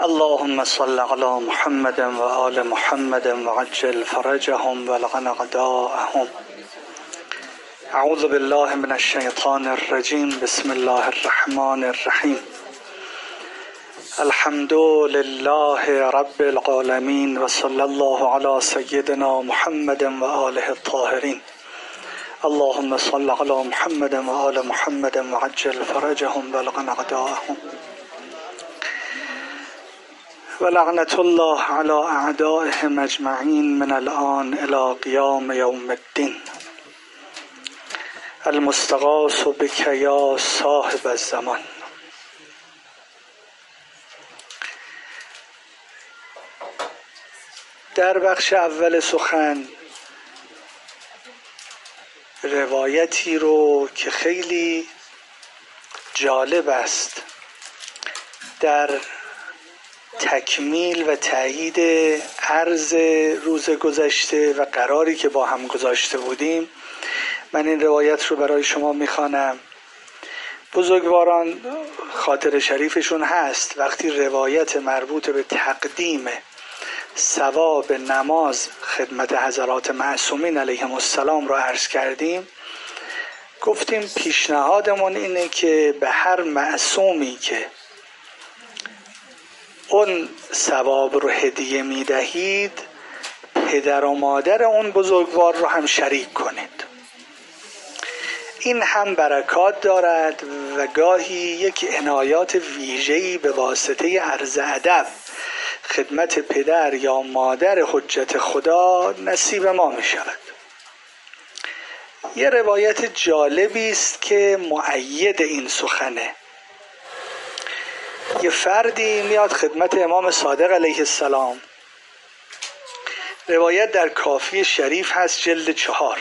اللهم صل على محمد و آل محمد وعجل فرجهم والغن غداءهم. اعوذ بالله من الشیطان الرجیم. بسم الله الرحمن الرحیم. الحمد لله رب العالمین و صلی الله علی سیدنا محمد و آله الطاهرین. اللهم صل على محمد و آل محمد وعجل فرجهم والغن غداءهم. ولعنة الله على اعدائهم اجمعین من الآن الى قیام یوم الدین. المستغاث بک یا صاحب الزمان. در بخش اول سخن روایتی رو که خیلی جالب است در تکمیل و تایید عرض روز گذشته و قراری که با هم گذاشته بودیم، من این روایت رو برای شما میخوانم. بزرگواران خاطر شریفشون هست وقتی روایت مربوط به تقدیم ثواب نماز خدمت حضرات معصومین علیهم السلام رو عرض کردیم، گفتیم پیشنهادمون اینه که به هر معصومی که اون ثواب رو هدیه میدهید پدر و مادر اون بزرگوار رو هم شریک کنید. این هم برکات دارد و گاهی یک عنایات ویژه‌ای به واسطه عرض ادب خدمت پدر یا مادر حجت خدا نصیب ما می شود. یه روایت جالبی است که مؤید این سخنه. یه فردی میاد خدمت امام صادق علیه السلام. روایت در کافی شریف هست جلد 4.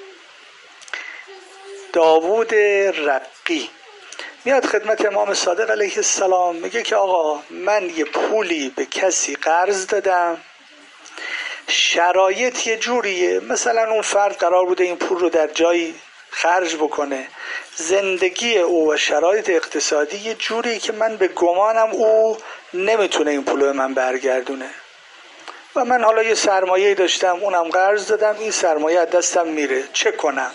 داوود رقی میاد خدمت امام صادق علیه السلام، میگه که آقا من یه پولی به کسی قرض دادم، شرایط یه جوریه، مثلا اون فرد قرار بوده این پول رو در جایی خرج بکنه، زندگی او و شرایط اقتصادی یه جوریه که من به گمانم او نمیتونه این پول رو من برگردونه و من حالا یه سرمایه داشتم اونم قرض دادم، این سرمایه از دستم میره، چه کنم؟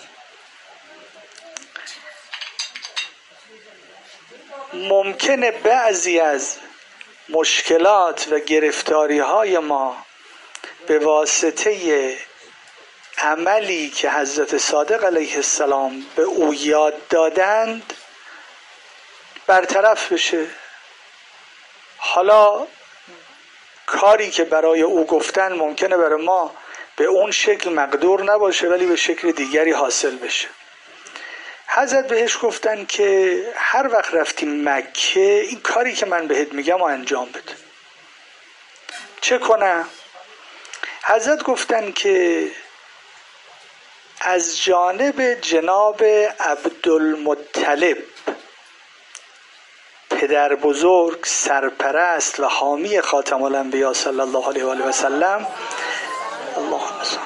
ممکنه بعضی از مشکلات و گرفتاری های ما به واسطه عملی که حضرت صادق علیه السلام به او یاد دادند برطرف بشه. حالا کاری که برای او گفتن ممکنه برای ما به اون شکل مقدور نباشه ولی به شکل دیگری حاصل بشه. حضرت بهش گفتن که هر وقت رفتی مکه این کاری که من بهت میگم رو انجام بده. چه کنم؟ حضرت گفتن که از جانب جناب عبدالمطلب پدر بزرگ سرپرست و حامی خاتم الانبیا صلی الله علیه و آله و سلم، اللهم صل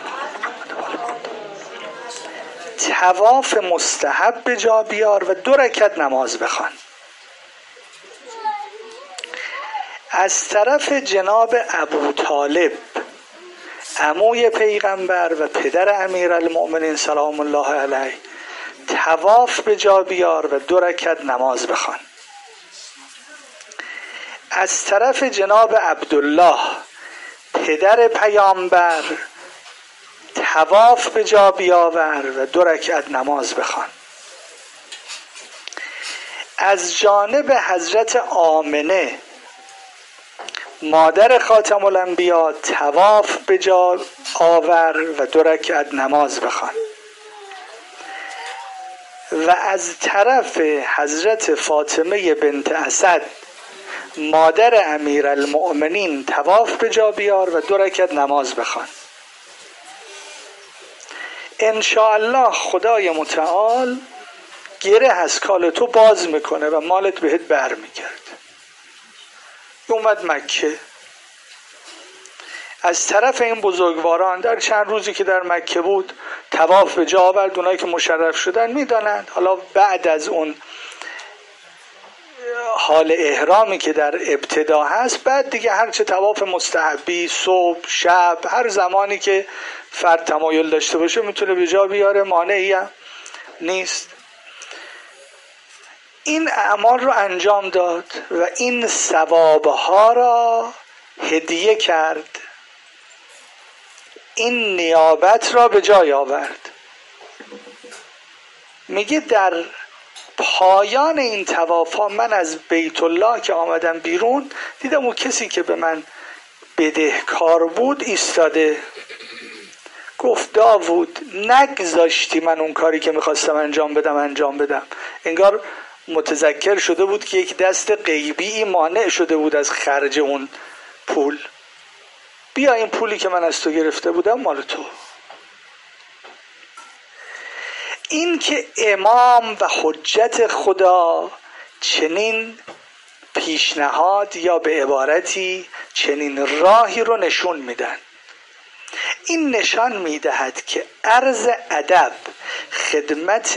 طواف مستحب به جا بیار و 2 رکعت نماز بخوان. از طرف جناب ابوطالب عموی پیغمبر و پدر امیرالمؤمنین سلام الله علیه طواف به جا بیار و 2 رکعت نماز بخوان. از طرف جناب عبدالله پدر پیامبر طواف به جا بیاور و 2 رکعت نماز بخوان. از جانب حضرت آمنه مادر خاتم الانبیا طواف به جا آور و 2 رکعت نماز بخوان. و از طرف حضرت فاطمه بنت اسد مادر امیرالمؤمنین طواف به جا بیار و 2 رکعت نماز بخوان. انشاءالله خدای متعال گره از کال تو باز میکنه و مالت بهت بر میگرد. اومد مکه، از طرف این بزرگواران در چند روزی که در مکه بود طواف به جا آورد. اونایی که مشرف شدن میدانند. حالا بعد از اون حال احرامی که در ابتدا هست، بعد دیگه هرچه طواف مستحبی، صبح، شب، هر زمانی که فرد تمایل داشته باشه میتونه به جا بیاره، مانعی هم نیست. این اعمال رو انجام داد و این ثوابها را هدیه کرد، این نیابت را به جای آورد. میگه در پایان این طواف ها من از بیت الله که آمدم بیرون دیدم اون کسی که به من بدهکار بود ایستاده. گفت داوود نگذاشتی من اون کاری که میخواستم انجام بدم. انگار متذکر شده بود که یک دست غیبی مانع شده بود از خرج اون پول. بیا این پولی که من از تو گرفته بودم مال تو. این که امام و حجت خدا چنین پیشنهاد یا به عبارتی چنین راهی رو نشون میدن، این نشان میدهد که عرض ادب خدمت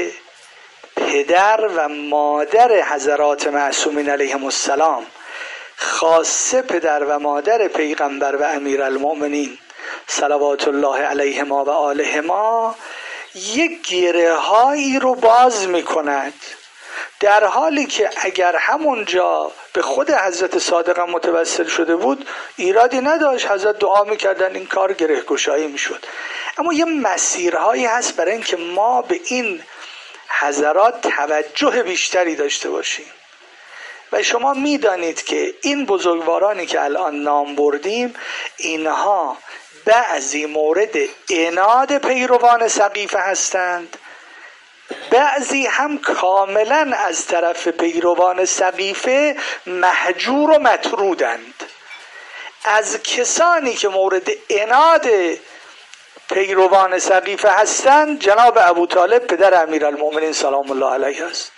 پدر و مادر حضرات معصومین علیهم السلام، خاصه پدر و مادر پیغمبر و امیرالمؤمنین صلوات الله علیهما و آلهما، یک گره هایی رو باز می کند، در حالی که اگر همونجا به خود حضرت صادق متوسل شده بود ایرادی نداشت، حضرت دعا میکردن این کار گره گشایی میشد. اما یه مسیرهایی هست برای اینکه ما به این حضرات توجه بیشتری داشته باشیم. و شما میدانید که این بزرگوارانی که الان نام بردیم، اینها بعضی مورد عناد پیروان سقیفه هستند، بعضی هم کاملا از طرف پیروان سقیفه مهجور و مطرودند. از کسانی که مورد عناد پیروان سقیفه هستند جناب ابو طالب پدر امیرالمؤمنین سلام الله علیه است،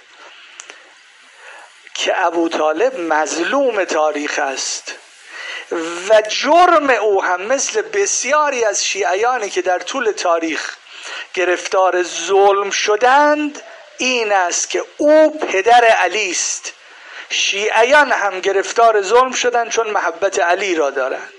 که ابو طالب مظلوم تاریخ است و جرم او هم مثل بسیاری از شیعیانی که در طول تاریخ گرفتار ظلم شدند این است که او پدر علی است. شیعیان هم گرفتار ظلم شدند چون محبت علی را دارند.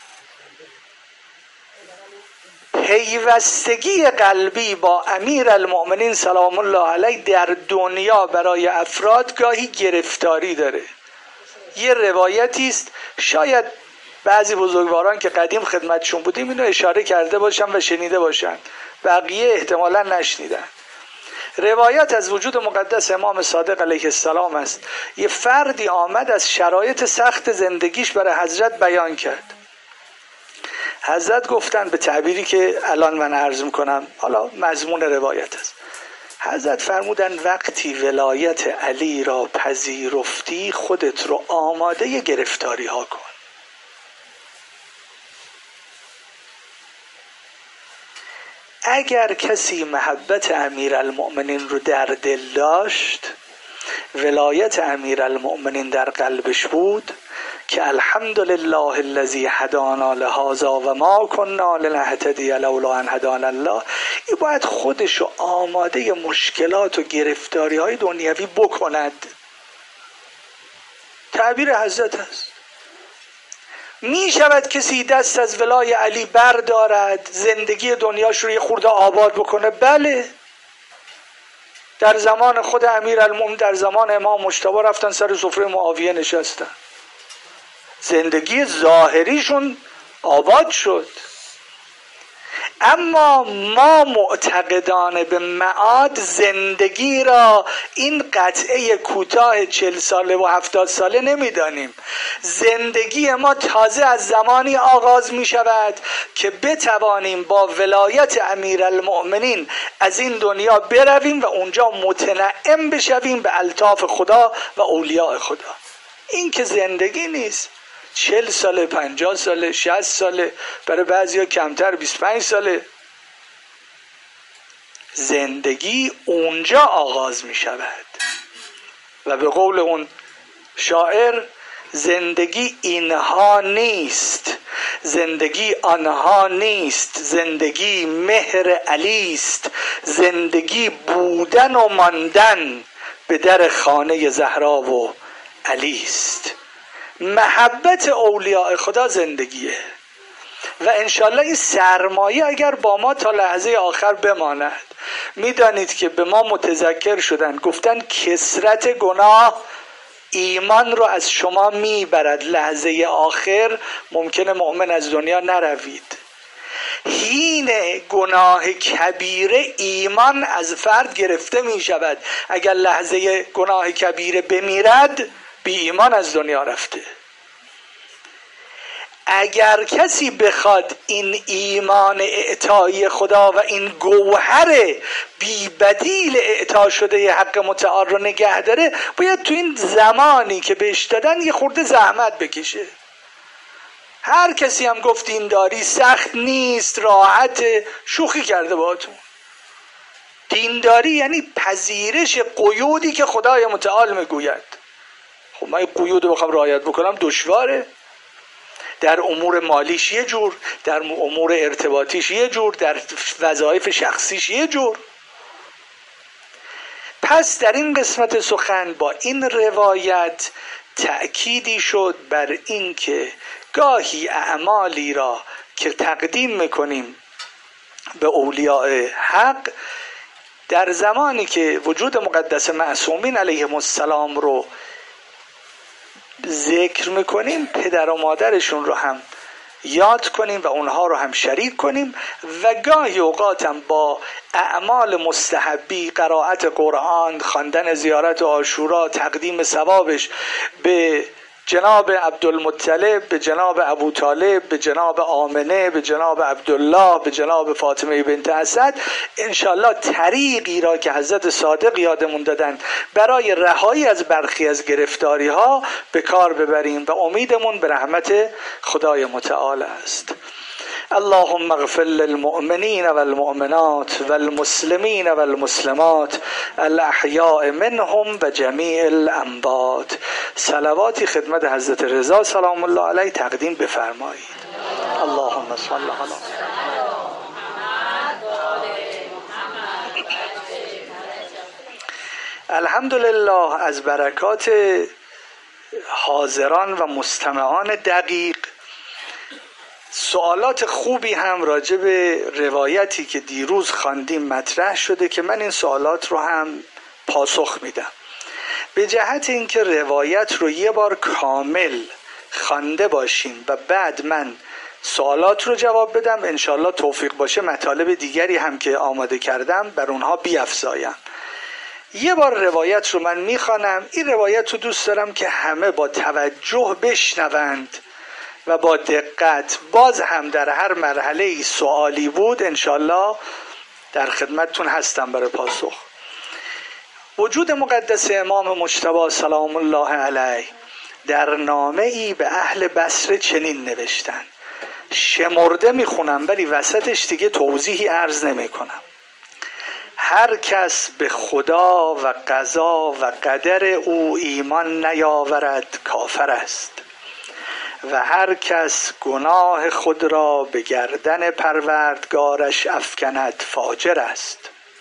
پیوستگی قلبی با امیرالمؤمنین سلام الله علیه در دنیا برای افراد گاهی گرفتاری داره. یه روایتی است، شاید بعضی بزرگواران که قدیم خدمتشون بودیم اینو اشاره کرده باشن و شنیده باشن، بقیه احتمالا نشنیدن. روایت از وجود مقدس امام صادق علیه السلام است. یه فردی آمد از شرایط سخت زندگیش برای حضرت بیان کرد. حضرت گفتن به تعبیری که الان من عرض میکنم، حالا مضمون روایت است، حضرت فرمودن وقتی ولایت علی را پذیرفتی خودت رو آماده گرفتاری ها کن. اگر کسی محبت امیرالمؤمنین رو در دل داشت، ولایت امیرالمؤمنین در قلبش بود، که الحمدلله الذی هدانا لهذا و ما كنا لنهتدی لولا ان هدانا الله، این باید خودشو آماده مشکلات و گرفتاری های دنیوی بکند. تعبیر حضرت است. می شود کسی دست از ولای علی بردارد زندگی دنیاش رو یه خورده آباد بکنه؟ بله. در زمان خود امیرالمؤمنین، در زمان امام مجتبی رفتن سر سفره معاویه نشستن، زندگی ظاهریشون آباد شد. اما ما معتقدان به معاد زندگی را این قطعه کوتاه 40 ساله و 70 ساله نمیدانیم. زندگی ما تازه از زمانی آغاز می شود که بتوانیم با ولایت امیرالمؤمنین از این دنیا برویم و اونجا متنعم بشویم به الطاف خدا و اولیاء خدا. این که زندگی نیست. 40 ساله، 50 ساله، 60 ساله، برای بعضیا کمتر 25 ساله. زندگی اونجا آغاز می شود و به قول اون شاعر زندگی اینها نیست، زندگی آنها نیست، زندگی مهر علی است، زندگی بودن و ماندن به در خانه زهرا و علی است. محبت اولیاء خدا زندگیه و انشالله این سرمایه اگر با ما تا لحظه آخر بماند. میدانید که به ما متذکر شدن، گفتن کثرت گناه ایمان رو از شما میبرد، لحظه آخر ممکنه مؤمن از دنیا نروید. هین گناه کبیره ایمان از فرد گرفته می شود. اگر لحظه گناه کبیره بمیرد بی ایمان از دنیا رفته. اگر کسی بخواد این ایمان اعطایی خدا و این گوهر بی بدیل اعطا شده حق متعال رو نگه داره، باید تو این زمانی که بهش دادن یه خورده زحمت بکشه. هر کسی هم گفت دینداری سخت نیست، راحت، شوخی کرده باهاتون. دینداری یعنی پذیرش قیودی که خدای متعال میگوید. خب من این قیود رو بخوام رعایت بکنم دشواره. در امور مالیش یه جور، در امور ارتباطیش یه جور، در وظایف شخصیش یه جور. پس در این قسمت سخن با این روایت تأکیدی شد بر این که گاهی اعمالی را که تقدیم میکنیم به اولیاء حق، در زمانی که وجود مقدس معصومین علیهم السلام رو ذکر میکنیم، پدر و مادرشون رو هم یاد کنیم و اونها رو هم شریک کنیم و گاهی اوقات هم با اعمال مستحبی، قرائت قرآن، خواندن زیارت عاشورا، تقدیم ثوابش به جناب عبدالمطلب، به جناب ابو طالب، به جناب آمنه، به جناب عبدالله، به جناب فاطمه بنت اسد، انشالله طریقی را که حضرت صادق یادمون دادن برای رهایی از برخی از گرفتاری ها به کار ببریم و امیدمون به رحمت خدای متعال است. اللهم اغفر للمؤمنین والمؤمنات والمسلمین والمسلمات الاحیاء منهم و جمیع الاموات. صلواتی خدمت حضرت رضا سلام الله علیه تقدیم بفرمایید. اللهم صل علی الحمدلله. از برکات حاضران و مستمعان دقیق سوالات خوبی هم راجع به روایتی که دیروز خواندیم مطرح شده که من این سوالات رو هم پاسخ میدم. به جهت اینکه روایت رو یه بار کامل خوانده باشیم و بعد من سوالات رو جواب بدم، انشالله توفیق باشه مطالب دیگری هم که آماده کردم بر اونها بیفزایم. یه بار روایت رو من میخوانم. این روایت رو دوست دارم که همه با توجه بشنوند و با دقت. باز هم در هر مرحله سوالی بود انشالله در خدمتتون هستم برای پاسخ. وجود مقدس امام مجتبی سلام الله علیه در نامه ای به اهل بصره چنین نوشتن. شمرده میخونم ولی وسطش دیگه توضیحی عرض نمی کنم. هر کس به خدا و قضا و قدر او ایمان نیاورد کافر است و هر کس گناه خود را به گردن پروردگارش افکند فاجر است.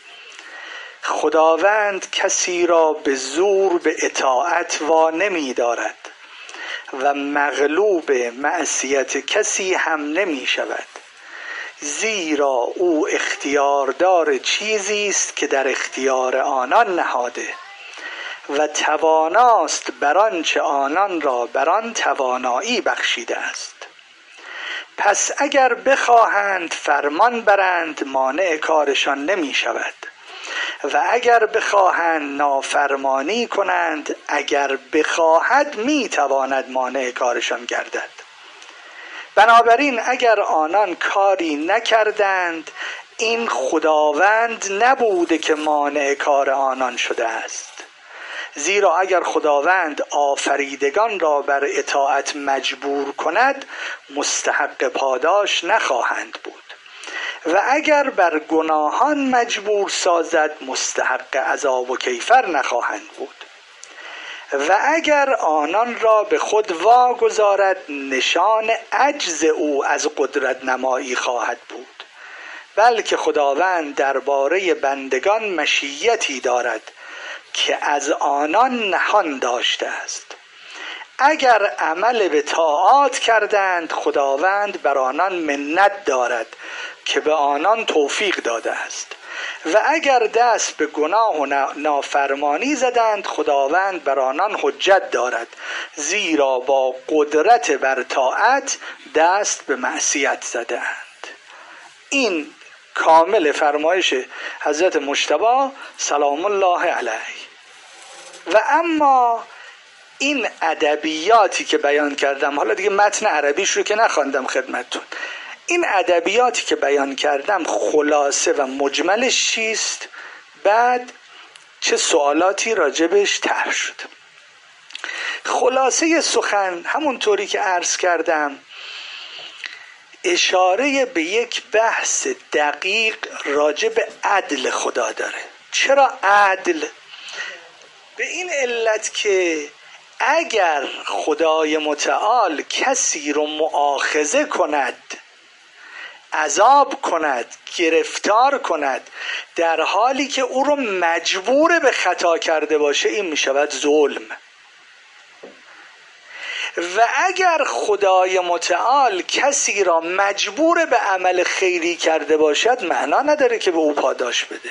خداوند کسی را به زور به اطاعت وا نمی دارد و مغلوب معصیت کسی هم نمی شود، زیرا او اختیاردار چیزی است که در اختیار آنان نهاده و تواناست بر آنچه آنان را بر آن توانایی بخشیده است. پس اگر بخواهند فرمان برند مانع کارشان نمی شود و اگر بخواهند نافرمانی کنند اگر بخواهد می تواند مانع کارشان گردد. بنابراین اگر آنان کاری نکردند این خداوند نبوده که مانع کار آنان شده است، زیرا اگر خداوند آفریدگان را بر اطاعت مجبور کند مستحق پاداش نخواهند بود و اگر بر گناهان مجبور سازد مستحق عذاب و کیفر نخواهند بود و اگر آنان را به خود واگذارد نشان عجز او از قدرت نمایی خواهد بود، بلکه خداوند درباره بندگان مشیتی دارد که از آنان نهان داشته است اگر عمل به طاعات کردند خداوند بر آنان منت دارد که به آنان توفیق داده است، و اگر دست به گناه و نافرمانی زدند خداوند بر آنان حجت دارد، زیرا با قدرت بر طاعت دست به معصیت زدند. این کامل فرمایش حضرت مجتبی سلام الله علیه. و اما این ادبیاتی که بیان کردم، حالا دیگه متن عربیش رو که نخواندم خدمتتون، این ادبیاتی که بیان کردم خلاصه و مجملش چیست؟ بعد چه سوالاتی راجبش طرح شد؟ خلاصه سخن همونطوری که عرض کردم اشاره به یک بحث دقیق راجب عدل خدا داره. چرا عدل؟ به این علت که اگر خدای متعال کسی رو مؤاخذه کند، عذاب کند، گرفتار کند، در حالی که او رو مجبور به خطا کرده باشه، این می شود ظلم. و اگر خدای متعال کسی را مجبور به عمل خیری کرده باشد، معنا نداره که به او پاداش بده.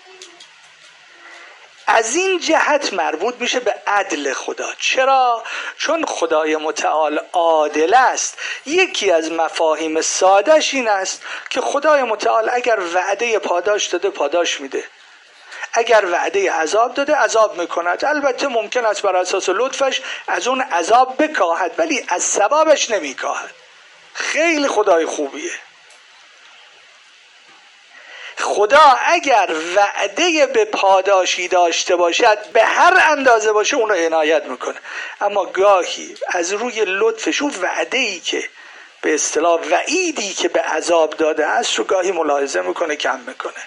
از این جهت مربوط میشه به عدل خدا. چرا؟ چون خدای متعال عادل است. یکی از مفاهیم سادهش این است که خدای متعال اگر وعده پاداش داده پاداش میده، اگر وعده عذاب داده عذاب میکند. البته ممکن است بر اساس لطفش از اون عذاب بکاهد، ولی از ثوابش نمیکاهد. خیلی خدای خوبیه. خدا اگر وعده به پاداشی داشته باشد به هر اندازه باشه اون رو عنایت میکنه، اما گاهی از روی لطفش اون وعده‌ای که به اصطلاح وعیدی که به عذاب داده است رو گاهی ملاحظه میکنه، کم میکنه.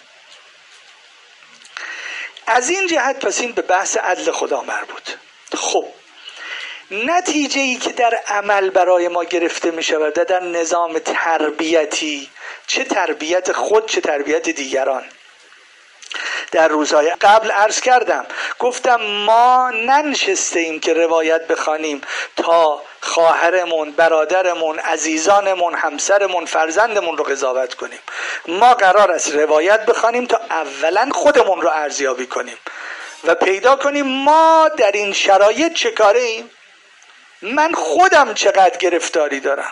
از این جهت پس این به بحث عدل خدا مربوط. خب نتیجه ای که در عمل برای ما گرفته می شود در نظام تربیتی، چه تربیت خود چه تربیت دیگران، در روزهای قبل عرض کردم، گفتم ما ننشسته ایم که روایت بخوانیم تا خواهرمون، برادرمون، عزیزانمون، همسرمون، فرزندمون رو قضاوت کنیم. ما قرار است روایت بخوانیم تا اولا خودمون رو ارزیابی کنیم و پیدا کنیم ما در این شرایط چه کاره ایم، من خودم چقدر گرفتاری دارم.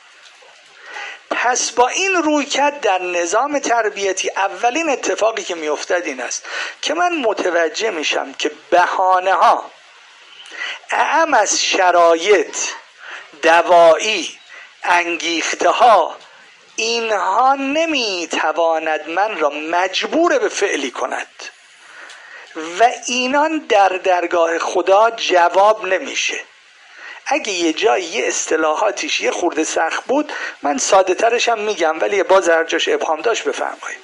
پس با این رویکرد در نظام تربیتی اولین اتفاقی که میافتد این است که من متوجه میشم که بهانه ها اعم از شرایط، دوایی، انگیخته ها، اینها نمیتواند من را مجبور به فعلی کند و اینان در درگاه خدا جواب نمیشه. اگه یه جایی یه اصطلاحاتیش یه خورده سخت بود من ساده ترش هم میگم، ولی باز هر جاش ابهام داشت بفرمایید.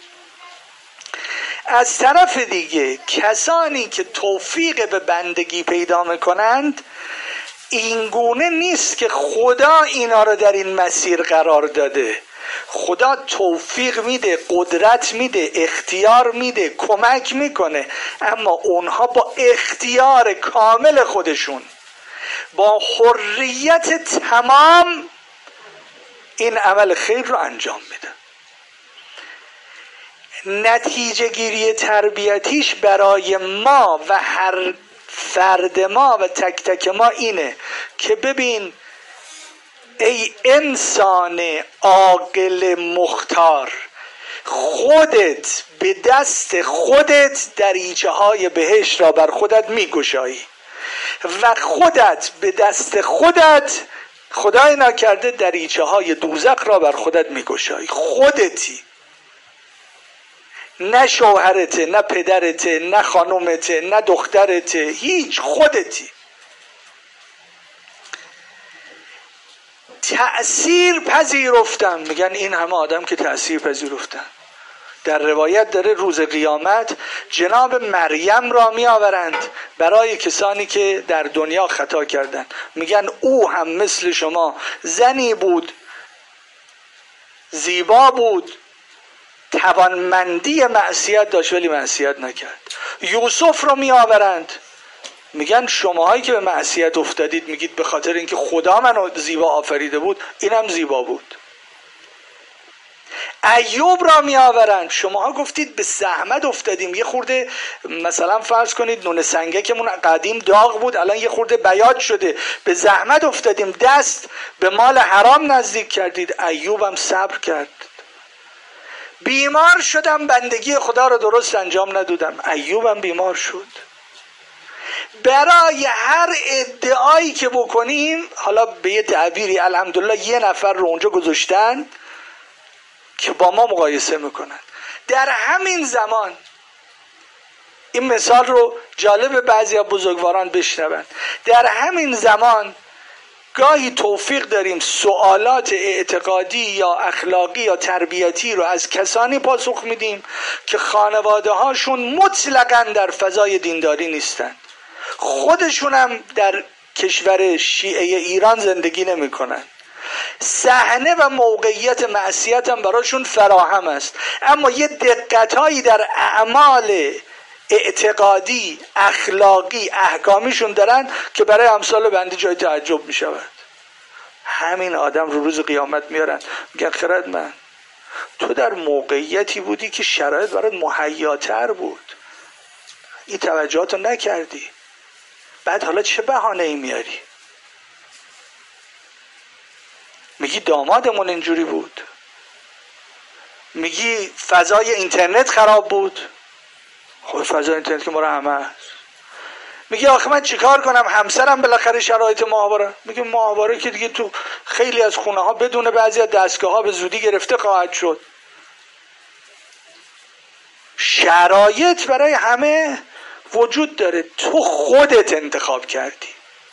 از طرف دیگه کسانی که توفیق به بندگی پیدا میکنند این گونه نیست که خدا اینا رو در این مسیر قرار داده. خدا توفیق میده، قدرت میده، اختیار میده، کمک میکنه، اما اونها با اختیار کامل خودشون، با حریت تمام این عمل خیر رو انجام میده. نتیجه گیری تربیتیش برای ما و هر فرد ما و تک تک ما اینه که ببین ای انسان عاقل مختار، خودت به دست خودت دریچه های بهشت را بر خودت میگشایی و خودت به دست خودت خدای نکرده دریچه های دوزخ را بر خودت میگشایی. خودتی، نه شوهرته، نه پدرته، نه خانومته، نه دخترته، هیچ، خودتی. تأثیر پذیرفتن، میگن این همه آدم که تأثیر پذیرفتن. در روایت داره روز قیامت جناب مریم را می آورند برای کسانی که در دنیا خطا کردند، میگن او هم مثل شما زنی بود، زیبا بود، توانمندی معصیت داشت ولی معصیت نکرد. یوسف را می آورند، میگن شماهایی که به معصیت افتادید میگید به خاطر اینکه خدا منو زیبا آفریده بود، اینم زیبا بود. ایوب را می آورند، شماها گفتید به زحمت افتادیم. یه خورده مثلا فرض کنید نون سنگکمون قدیم داغ بود، الان یه خورده بیاد شده، به زحمت افتادیم، دست به مال حرام نزدیک کردید. ایوبم صبر کرد. بیمار شدم، بندگی خدا رو درست انجام ندادم. ایوبم بیمار شد. برای هر ادعایی که بکنیم، حالا به یه تعبیری الحمدلله یه نفر رو اونجا گذاشتن که با ما مقایسه میکنن. در همین زمان، این مثال رو جالب بعضی از بزرگواران بشنون، در همین زمان گاهی توفیق داریم سوالات اعتقادی یا اخلاقی یا تربیتی رو از کسانی پاسخ میدیم که خانواده هاشون مطلقاً در فضای دینداری نیستن، خودشون هم در کشور شیعه ایران زندگی نمی کنن، صحنه و موقعیت معصیت هم براشون فراهم است، اما یه دقتهایی در اعمال اعتقادی، اخلاقی، احکامیشون دارن که برای امثال بنده جای تعجب می شود. همین آدم رو روز قیامت میارن میگن خردمند، تو در موقعیتی بودی که شرایط برات مهیاتر بود، این توجهات رو نکردی، بعد حالا چه بهانه‌ای میاری؟ میگی دامادمون اینجوری بود، میگی فضای اینترنت خراب بود. خب فضای اینترنت که مال همه است. میگی آخه من چیکار کنم، همسرم بالاخره شرایط ماهواره. میگه ماهواره که دیگه تو خیلی از خونه ها بدون بعضی از دستگاه ها به زودی گرفته خواهد شد. شرایط برای همه وجود داره، تو خودت انتخاب کردی.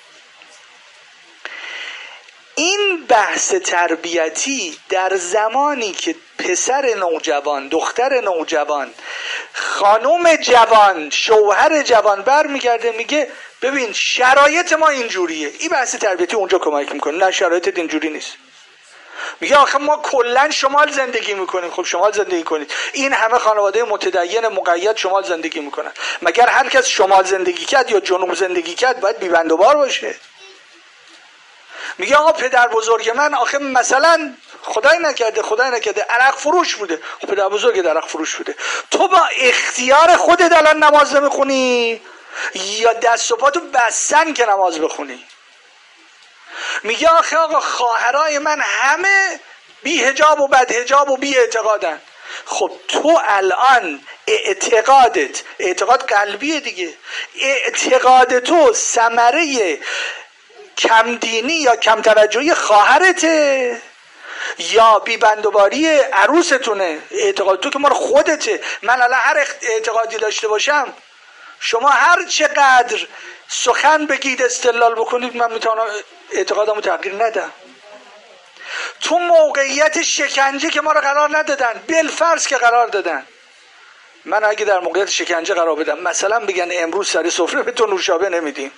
این بحث تربیتی در زمانی که پسر نوجوان، دختر نوجوان، خانم جوان، شوهر جوان برمیگرده میگه ببین شرایط ما اینجوریه، این بحث تربیتی اونجا کمک میکنه. نه شرایطت اینجوری نیست. میگه آخه ما کلن شمال زندگی میکنیم. خب شمال زندگی کنید، این همه خانواده متدین مقید شمال زندگی میکنن، مگر هر کس شمال زندگی کرد یا جنوب زندگی کرد باید بی‌بند و بار باشه؟ میگه آقا پدر بزرگ من آخه مثلا خدای نکرده عرق فروش بوده. خب پدر بزرگ عرق فروش بوده، تو با اختیار خودت الان نماز نمیخونی یا دست و پاتو بستن که نماز بخونی؟ میگه آخه آقا خواهرای من همه بی حجاب و بد حجاب و بی اعتقادن. خب تو الان اعتقاد قلبیه دیگه، اعتقاد تو ثمره کم دینی یا کم توجهی خواهرته یا بیبندوباری عروستونه؟ اعتقاد تو که مال خودته. من الان هر اعتقادی داشته باشم، شما هر چقدر سخن بگید استدلال بکنید، من میتونم اعتقادمو تغییر ندم. تو موقعیت شکنجه که ما رو قرار ندادن، بالفرض که قرار دادن، من اگه در موقعیت شکنجه قرار بدم، مثلا بگن امروز سر سفره به تو نوشابه نمیدیم،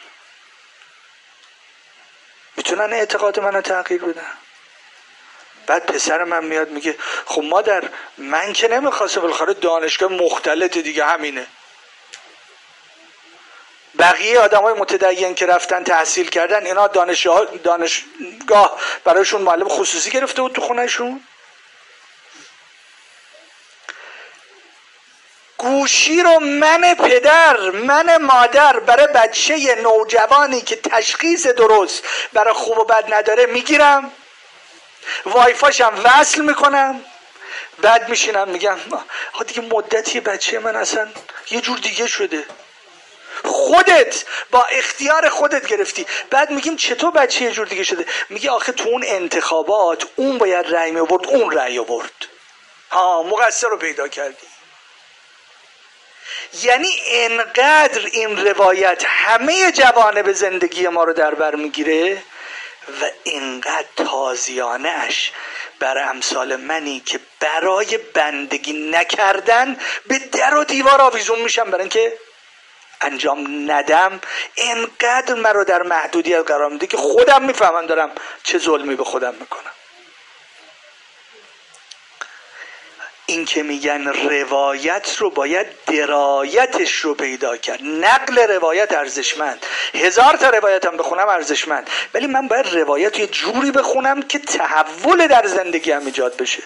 میتونن اعتقاد منو تغییر بدن؟ بعد پسر من میاد میگه خب مادر من که نمیخواستم، بالاخره دانشگاه مختلط دیگه همینه. بقیه آدمای متدین که رفتن تحصیل کردن، اینا دانشگاه برایشون معلم خصوصی گرفته بود تو خونهشون. گوشی رو من پدر، من مادر برای بچه نوجوانی که تشخیص درست برای خوب و بد نداره میگیرم، وایفاشم وصل میکنم، بعد میشینم میگم دیگه مدتی بچه من اصلا یه جور دیگه شده. خودت با اختیار خودت گرفتی. بعد میگیم چطور بچه یه جور دیگه شده؟ میگه آخه تو اون انتخابات اون باید رأی می‌آورد، اون رأی آورد، مقصر رو پیدا کردی. یعنی انقدر این روایت همه جوانب زندگی ما رو در بر میگیره و اینقدر تازیانه اش برای امثال منی که برای بندگی نکردن به در و دیوار آویزون میشم برای اینکه انجام ندم، اینقدر من رو در محدودیت قرار میده که خودم میفهمم دارم چه ظلمی به خودم میکنم. این که میگن روایت رو باید درایتش رو پیدا کرد. نقل روایت ارزشمند، 1000 تا روایت هم بخونم ارزشمند، ولی من باید روایت یه جوری بخونم که تحول در زندگی هم ایجاد بشه.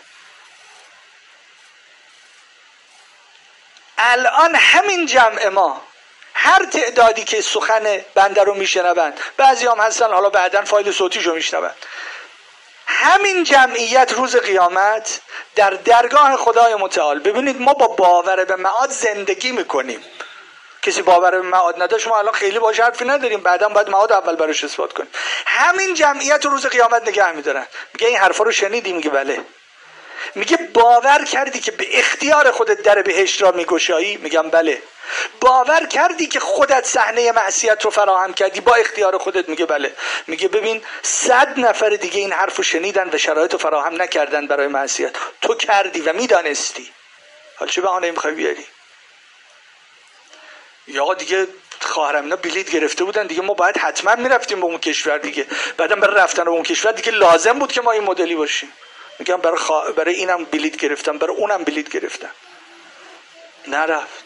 الان همین جمع ما، هر تعدادی که سخن بنده رو میشنوند، بعضی هم هستن حالا بعدن فایل صوتیشو میشنوند، همین جمعیت روز قیامت در درگاه خدای متعال، ببینید ما با باور به معاد زندگی میکنیم. کسی باور به معاد نداشت ما الان خیلی باش حرفی نداریم، بعدا باید معاد اول براش اثبات کنیم. همین جمعیت روز قیامت نگه میدارن، میگه این حرفا رو شنیدی؟ میگه بله. میگه باور کردی که به اختیار خودت در بهشت را میگشایی؟ میگم بله. باور کردی که خودت صحنه معصیت رو فراهم کردی با اختیار خودت؟ میگه بله. میگه ببین 100 نفر دیگه این حرف رو شنیدن و شرایط رو فراهم نکردن برای معصیت، تو کردی و میدانستی، حالا چه بهانه‌ای میخوای بیاری؟ یا دیگه خواهرم اینا بلیط گرفته بودن دیگه، ما باید حتما میرفتیم به اون کشور دیگه، بعدم برای رفتن به اون کشور دیگه لازم بود که ما این مدلی باشیم. میگم برای اینم بلیط گرفتم، برای اونم بلیط گرفتم، نرفت.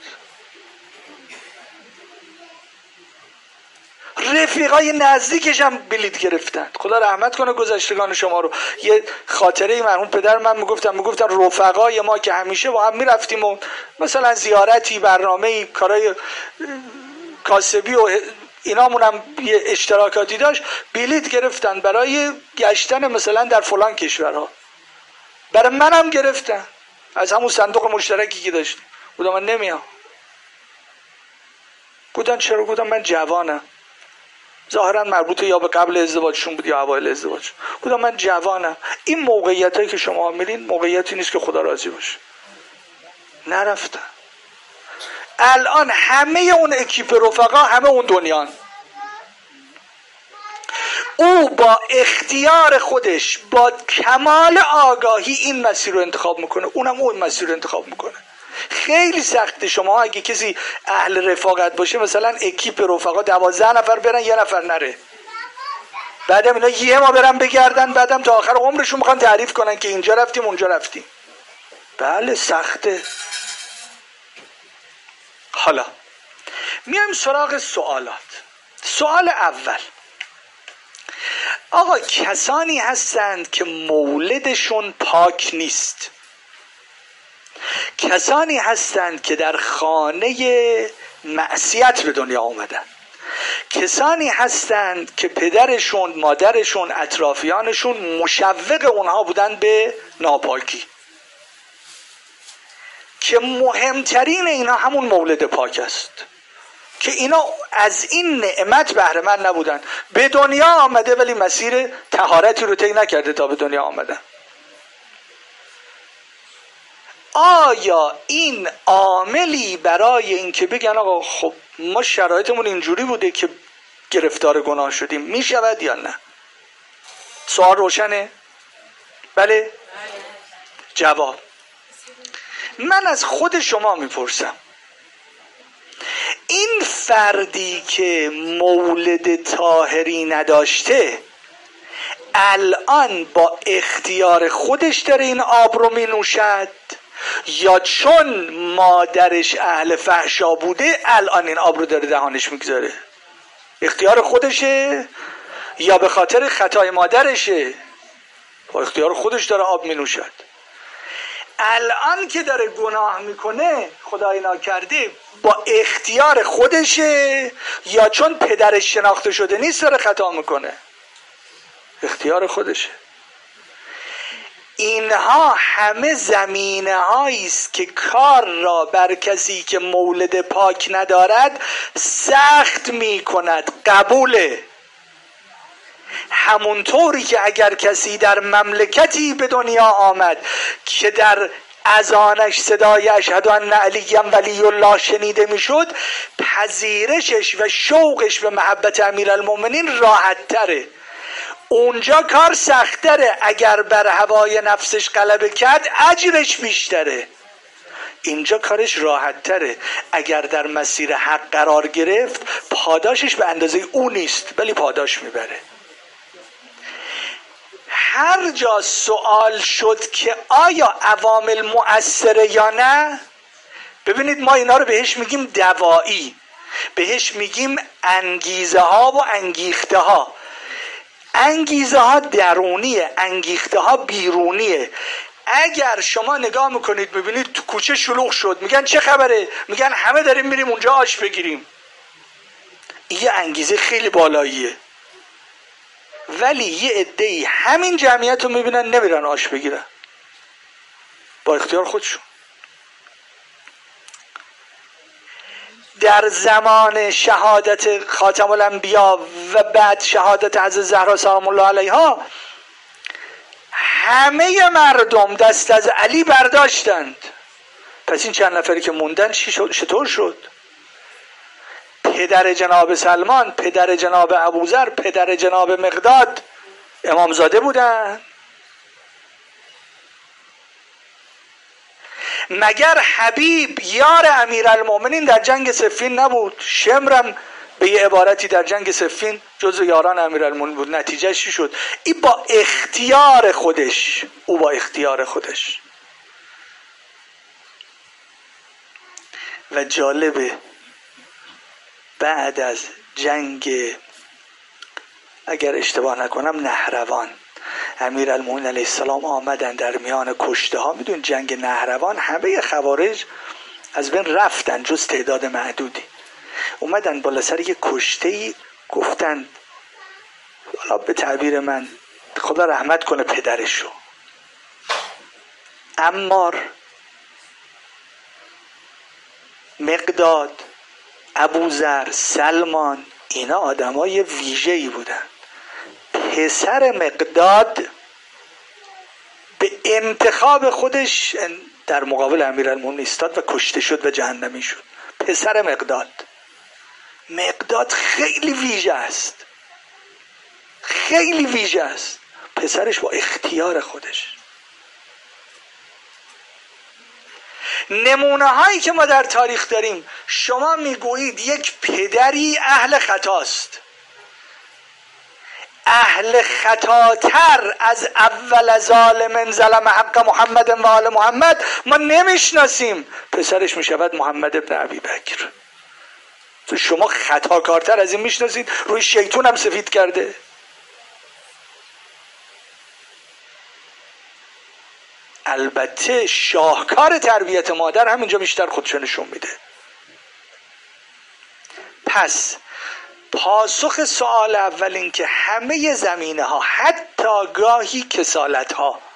رفیقای نزدیکش هم بلیط گرفتن. خدا رحمت کنه گذشتگان شما رو. یه خاطره مرحوم پدر من میگفتن رفقای ما که همیشه با هم میرفتیم و مثلا زیارتی، برنامه‌ای، کارای کاسبی و اینامون هم یه اشتراکاتی داشت، بلیط گرفتن برای گشتن مثلا در فلان کشورها. برای منم گرفتن از همون صندوق مشترکی که داشتیم. بودم من نمیام. بودن چرا؟ بودم من جوانم، ظاهرا مربوط یا به قبل ازدواجشون بود یا اوایل ازدواج. بودم من جوانم، این موقعیتایی که شما میرین موقعیتی نیست که خدا راضی باشه. نرفتن. الان همه اون اکیپ رفقا همه اون دنیان. او با اختیار خودش با کمال آگاهی این مسیر رو انتخاب میکنه، اونم اون مسیر رو انتخاب میکنه. خیلی سخته شما اگه کسی اهل رفاقت باشه، مثلا اکیپ رفقا 12 نفر برن یه نفر نره، بعدم اینا یه ما برن بگردن، بعدم تا آخر عمرشون میخوان تعریف کنن که اینجا رفتیم اونجا رفتیم. بله سخته. حالا میایم سراغ سوالات. سوال اول، آقا کسانی هستند که مولدشون پاک نیست، کسانی هستند که در خانه معصیت به دنیا آمدن، کسانی هستند که پدرشون، مادرشون، اطرافیانشون مشوق اونها بودن به ناپاکی، که مهمترین اینا همون مولد پاک است، که اینا از این نعمت بهره مند نبودن. به دنیا آمده ولی مسیر طهارتی رو طی نکرده تا به دنیا آمدن. آیا این عاملی برای این که بگن آقا خب ما شرایطمون اینجوری بوده که گرفتار گناه شدیم می شود یا نه؟ سوال روشنه؟ بله؟ جواب، من از خود شما میپرسم، این فردی که مولد طاهری نداشته الان با اختیار خودش داره این آب رو می نوشد، یا چون مادرش اهل فحشا بوده الان این آب رو داره دهانش میگذاره؟ اختیار خودشه یا به خاطر خطای مادرشه؟ با اختیار خودش داره آب می نوشد. الان که داره گناه میکنه خدای ناکرده با اختیار خودشه یا چون پدرش شناخته شده نیست داره خطا میکنه؟ اختیار خودشه. اینها همه زمینه هایی است که کار را بر کسی که مولد پاک ندارد سخت می کند. قبوله. همونطوری که اگر کسی در مملکتی به دنیا آمد که در اذانش صدای اشهد ان علی ولی الله شنیده میشد، پذیرشش و شوقش به محبت امیرالمومنین راحت تره. اونجا کار سختره، اگر بر هوای نفسش غلبه کرد اجرش بیشتره. اینجا کارش راحت تره، اگر در مسیر حق قرار گرفت پاداشش به اندازه او نیست ولی پاداش میبره. هر جا سوال شد که آیا عوامل مؤثره یا نه، ببینید ما اینا رو بهش میگیم دوایی، بهش میگیم انگیزه ها و انگیخته ها. انگیزه ها درونیه، انگیخته ها بیرونیه. اگر شما نگاه میکنید ببینید تو کوچه شلوغ شد، میگن چه خبره؟ میگن همه داریم میریم اونجا آش بگیریم. این یه انگیزه خیلی بالاییه. ولی یه عده‌ای همین جمعیت رو میبینن نمیرن آش بگیرن با اختیار خودشون. در زمان شهادت خاتم الانبیا و بعد شهادت حضرت زهرا سلام الله علیها همه مردم دست از علی برداشتند. پس این چند نفری که موندن چطور شد؟ پدر جناب سلمان، پدر جناب ابوذر، پدر جناب مقداد امامزاده بودن. مگر حبیب یار امیرالمؤمنین در جنگ صفین نبود؟ شمرم به یه عبارتی در جنگ صفین جزو یاران امیرالمؤمنین بود. نتیجه چی شد؟ این با اختیار خودش، او با اختیار خودش. و جالبه بعد از جنگ، اگر اشتباه نکنم نهروان، امیرالمؤمنین علیه السلام آمدن در میان کشته ها. میدون جنگ نهروان همه خوارج از بین رفتن جز تعداد معدودی. اومدن بالا سر یک کشته‌ای گفتن، حالا به تعبیر من خدا رحمت کنه پدرشو، عمار، مقداد، ابوذر، سلمان، اینا آدمای ویژه‌ای بودن. پسر مقداد به انتخاب خودش در مقابل امیرالمومنین ایستاد و کشته شد و جهنمی شد. پسر مقداد خیلی ویژه است، خیلی ویژه است. پسرش با اختیار خودش. نمونه هایی که ما در تاریخ داریم، شما میگویید یک پدری اهل خطاست، اهل خطاتر از اول ظالم ظلم حق محمد و آل محمد ما نمیشناسیم. پسرش میشود محمد ابن ابی بکر. شما خطاکارتر از این میشناسید؟ روی شیطون هم سفید کرده. البته شاهکار تربیت مادر همینجا بیشتر خودشو نشون میده. پس پاسخ سوال اول این که همه زمینه ها، حتی گاهی کسالت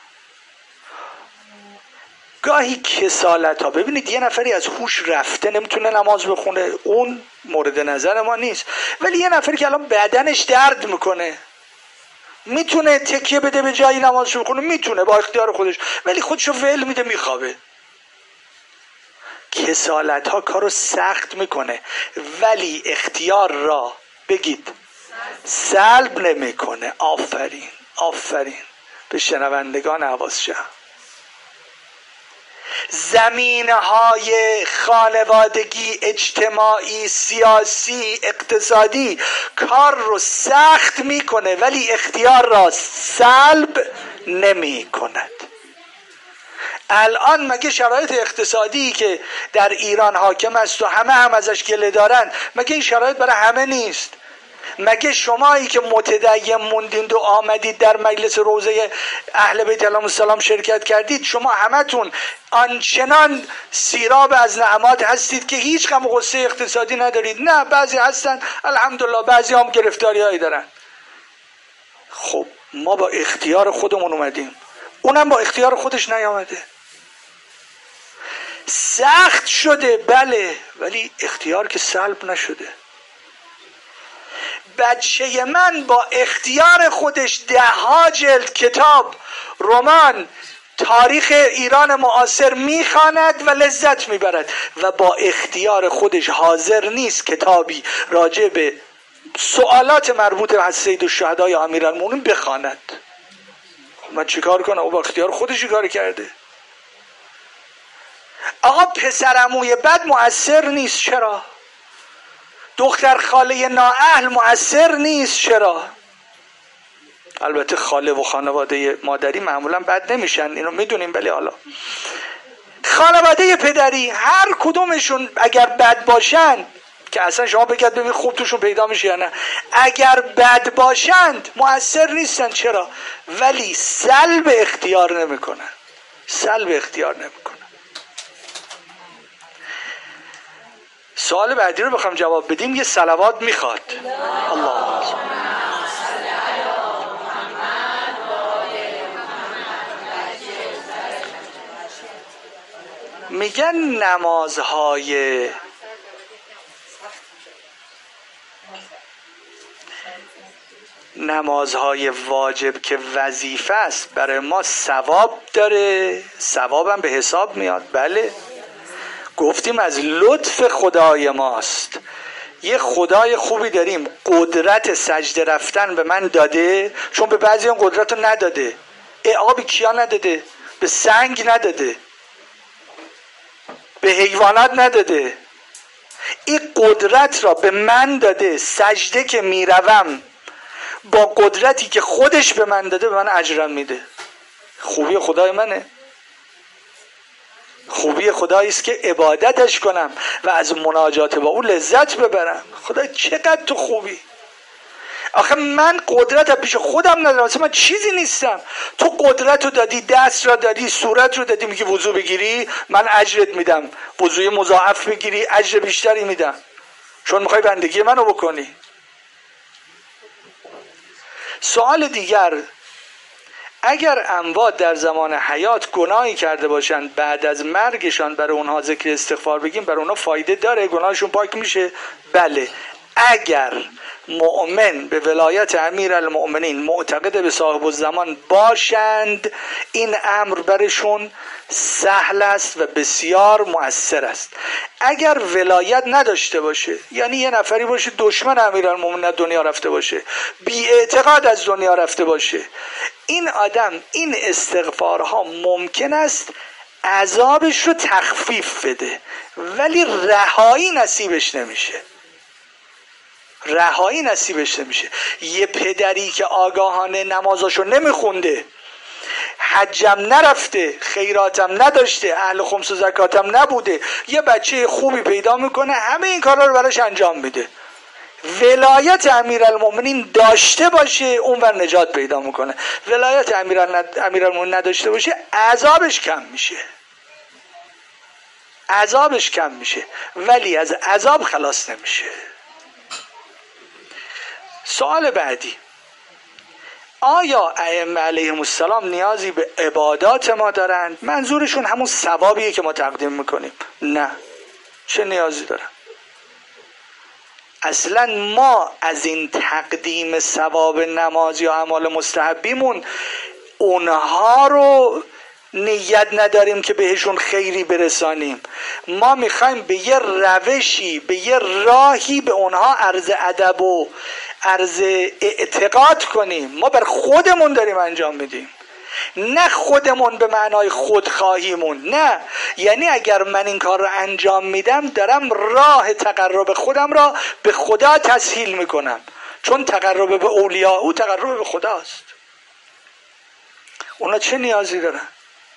ها، ببینید یه نفری از هوش رفته نمیتونه نماز بخونه، اون مورد نظر ما نیست. ولی یه نفری که الان بدنش درد میکنه میتونه تکیه بده به جایی نمازشو بخونه، میتونه با اختیار خودش، ولی خودشو ول میده میخوابه. کسالت ها کارو سخت میکنه ولی اختیار را بگید سلب نمیکنه. آفرین به شنوندگان حواس شهر. زمینه‌های خانوادگی، اجتماعی، سیاسی، اقتصادی کار رو سخت میکنه ولی اختیار را سلب نمی کند. الان مگه شرایط اقتصادی که در ایران حاکم است و همه هم ازش گله دارن، مگه این شرایط برای همه نیست؟ مگه شمایی که متدین موندید و آمدید در مجلس روضه اهل بیت علیهم السلام شرکت کردید، شما همتون آنچنان سیراب از نعمات هستید که هیچ غم و غصه اقتصادی ندارید؟ نه، بعضی هستن الحمدلله، بعضی هم گرفتاری هایی دارن. خب ما با اختیار خودمون اومدیم، اونم با اختیار خودش نیامده. سخت شده بله، ولی اختیار که سلب نشده. بچه من با اختیار خودش 10 جلد کتاب، رمان، تاریخ ایران معاصر میخواند و لذت میبرد و با اختیار خودش حاضر نیست کتابی راجع به سوالات مربوط به سید الشهدا یا امیرالمومنین بخواند. من چیکار کنم؟ او با اختیار خودش چیکار کرده؟ آقا پسرعموی بد مؤثر نیست، چرا؟ دختر خاله نااهل مؤثر نیست، چرا؟ البته خاله و خانواده مادری معمولا بد نمیشن، اینو میدونیم، ولی حالا خانواده پدری هر کدومشون اگر بد باشن، که اصلا شما بگید ببین خوب توشون پیدا میشه یا نه، اگر بد باشند مؤثر نیستن. چرا؟ ولی سلب اختیار نمیکنن. سوال بعدی رو بخوام جواب بدیم یه صلوات میخواد. الله میگن نمازهای واجب که وظیفه است برای ما ثواب داره، ثوابم به حساب میاد. بله، گفتیم از لطف خدای ماست. یه خدای خوبی داریم، قدرت سجده رفتن به من داده، چون به بعضی اون قدرت رو نداده. آبی کیا نداده؟ به سنگ نداده، به حیوانات نداده. این قدرت را به من داده. سجده که میروم با قدرتی که خودش به من داده به من اجرم میده. خوبی خدای منه. خوبی خدایی است که عبادتش کنم و از مناجات با او لذت ببرم. خدا چقدر تو خوبی. آخه من قدرت پیش خودم ندارم، اصلا من چیزی نیستم. تو قدرت رو دادی، دست را دادی، صورت رو دادی، میگی وضو بگیری من اجرت میدم، وضوی مضاعف بگیری اجر بیشتری میدم، چون میخوای بندگی منو بکنی. سوال دیگر، اگر اموات در زمان حیات گناهی کرده باشند بعد از مرگشان برای اونها ذکر استغفار بگیم برای اونها فایده داره؟ گناهشون پاک میشه؟ بله، اگر مؤمن به ولایت امیرالمؤمنین معتقد به صاحب الزمان باشند این امر برشون سهل است و بسیار مؤثر است. اگر ولایت نداشته باشه، یعنی یه نفری باشه دشمن امیرالمؤمنین دنیا رفته باشه، بی اعتقاد از دنیا رفته باشه، این آدم این استغفارها ممکن است عذابش رو تخفیف بده ولی رهایی نصیبش نمیشه. یه پدری که آگاهانه نمازاشو نمیخونده، حجم نرفته، خیراتم نداشته، اهل خمس و زکاتم نبوده، یه بچه خوبی پیدا میکنه همه این کارا رو براش انجام میده، ولایت امیرالمؤمنین داشته باشه اونور نجات پیدا میکنه، ولایت امیرالمؤمنین نداشته باشه عذابش کم میشه ولی از عذاب خلاص نمیشه. سوال بعدی، آیا ائمه علیهم السلام نیازی به عبادات ما دارند؟ منظورشون همون ثوابیه که ما تقدیم میکنیم؟ نه، چه نیازی دارن؟ اصلا ما از این تقدیم ثواب نماز یا اعمال مستحبیمون اونها رو نیت نداریم که بهشون خیری برسانیم. ما میخوایم به یه روشی، به یه راهی به اونها عرض ادب و عرض اعتقاد کنیم. ما بر خودمون داریم انجام میدیم، نه خودمون به معنای خودخواهیمون، نه، یعنی اگر من این کار رو انجام میدم دارم راه تقرب خودم را به خدا تسهیل میکنم، چون تقرب به اولیاء او تقرب به خداست. اونا چه نیازی دارن؟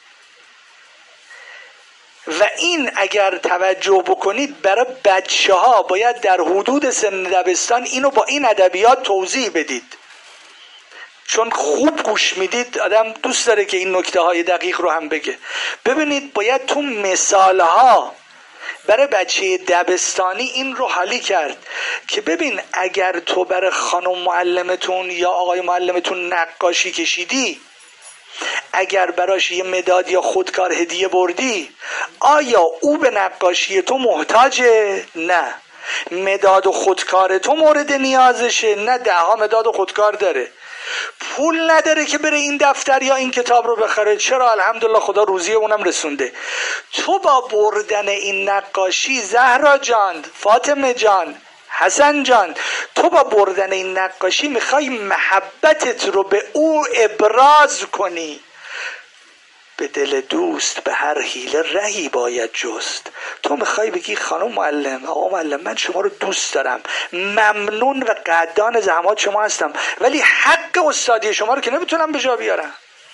و این اگر توجه بکنید برای بچه ها باید در حدود سن دبستان اینو با این ادبیات توضیح بدید، چون خوب گوش میدید آدم دوست داره که این نکته های دقیق رو هم بگه. ببینید باید تو مثال ها برای بچه دبستانی این رو حالی کرد که ببین اگر تو برای خانم معلمتون یا آقای معلمتون نقاشی کشیدی، اگر براش یه مداد یا خودکار هدیه بردی، آیا او به نقاشی تو محتاجه؟ نه. مداد و خودکار تو مورد نیازشه؟ نه، 10 مداد و خودکار داره. پول نداره که بره این دفتر یا این کتاب رو بخره. چرا؟ الحمدلله خدا روزی اونم رسونده. تو با بردن این نقاشی زهرا جان، فاطمه جان، حسن جان، تو با بردن این نقاشی میخوای محبتت رو به او ابراز کنی. به دل دوست به هر حیله رهی باید جست. تو میخوای بگی خانم معلم، آقا معلم، من شما رو دوست دارم، ممنون و قدردان زحمات شما هستم، ولی حق استادی شما رو که نمیتونم به جا بیارم.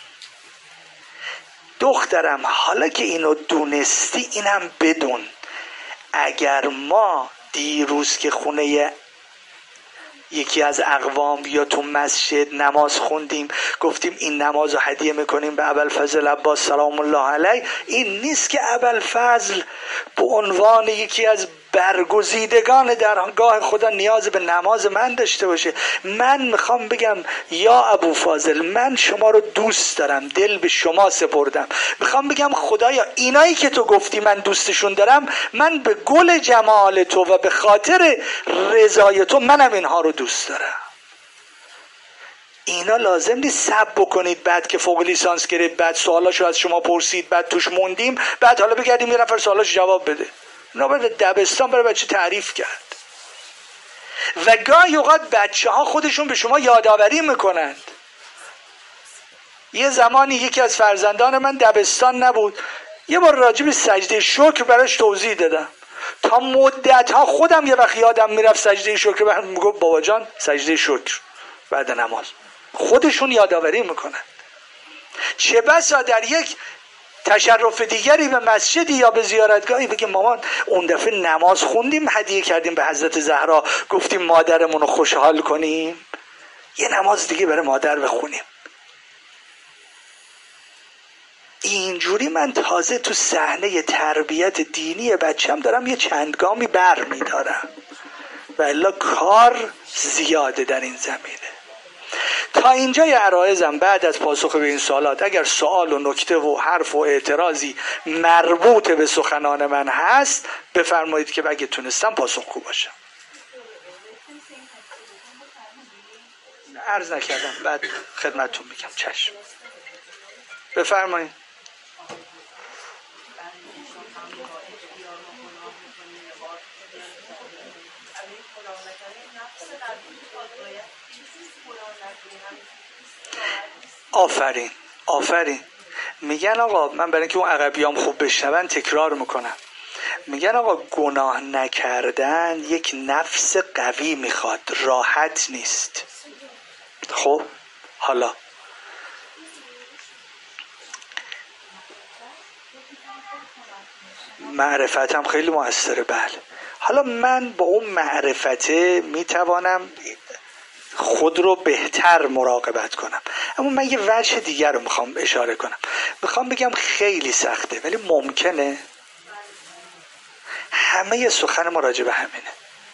دخترم حالا که اینو دونستی اینم بدون، اگر ما دیروز که خونه یکی از اقوام یا تو مسجد نماز خوندیم گفتیم این نماز رو هدیه میکنیم به ابوالفضل عباس سلام الله علیه، این نیست که ابوالفضل به عنوان یکی از برگزیدگان درگاه خدا نیاز به نماز من داشته باشه. من میخوام بگم یا ابوالفضل، من شما رو دوست دارم، دل به شما سپردم، میخوام بگم خدایا اینایی که تو گفتی من دوستشون دارم، من به گل جمال تو و به خاطر رضای تو منم اینها رو دوست دارم. اینا لازم نیست صبر بکنید بعد که فوق لیسانس گرفت، بعد سوالاشو از شما پرسید، بعد توش موندیم، بعد حالا بگردیم یه نفر سوالاشو جواب بده. اونا باید دبستان برای بچه تعریف کرد. و گاهی اوقات بچه ها خودشون به شما یادآوری میکنند. یه زمانی یکی از فرزندان من دبستان نبود، یه بار راجع به سجده شکر براش توضیح دادم، تا مدت ها خودم یه وقت یادم میرفت سجده شکر، برام میگفت بابا جان سجده شکر بعد نماز. خودشون یادآوری میکنن. چه بسا در یک تشرف دیگری به مسجدی یا به زیارتگاهی بگیم مامان اون دفعه نماز خوندیم هدیه کردیم به حضرت زهرا، گفتیم مادرمون رو خوشحال کنیم، یه نماز دیگه برای مادر بخونیم. اینجوری من تازه تو صحنه تربیت دینی بچم دارم یه چند گامی بر میدارم و الا کار زیاده در این زمینه. تا اینجای عرایزم بعد از پاسخ به این سوالات اگر سوال و نکته و حرف و اعتراضی مربوط به سخنان من هست بفرمایید که اگه تونستم پاسخگو باشم. عرض نکردم بعد خدمتتون میگم. چشم بفرمایید. آفرین آفرین. میگن آقا، من برای اینکه اون عقبیام خوب بشنون تکرار میکنم، میگن آقا گناه نکردن یک نفس قوی میخواد، راحت نیست. خب حالا معرفتم خیلی موثره. بله حالا من با اون معرفته میتوانم خود رو بهتر مراقبت کنم، اما من یه وجه دیگر رو میخوام اشاره کنم. میخوام بگم خیلی سخته ولی ممکنه. همه سخن ما راجع به همینه.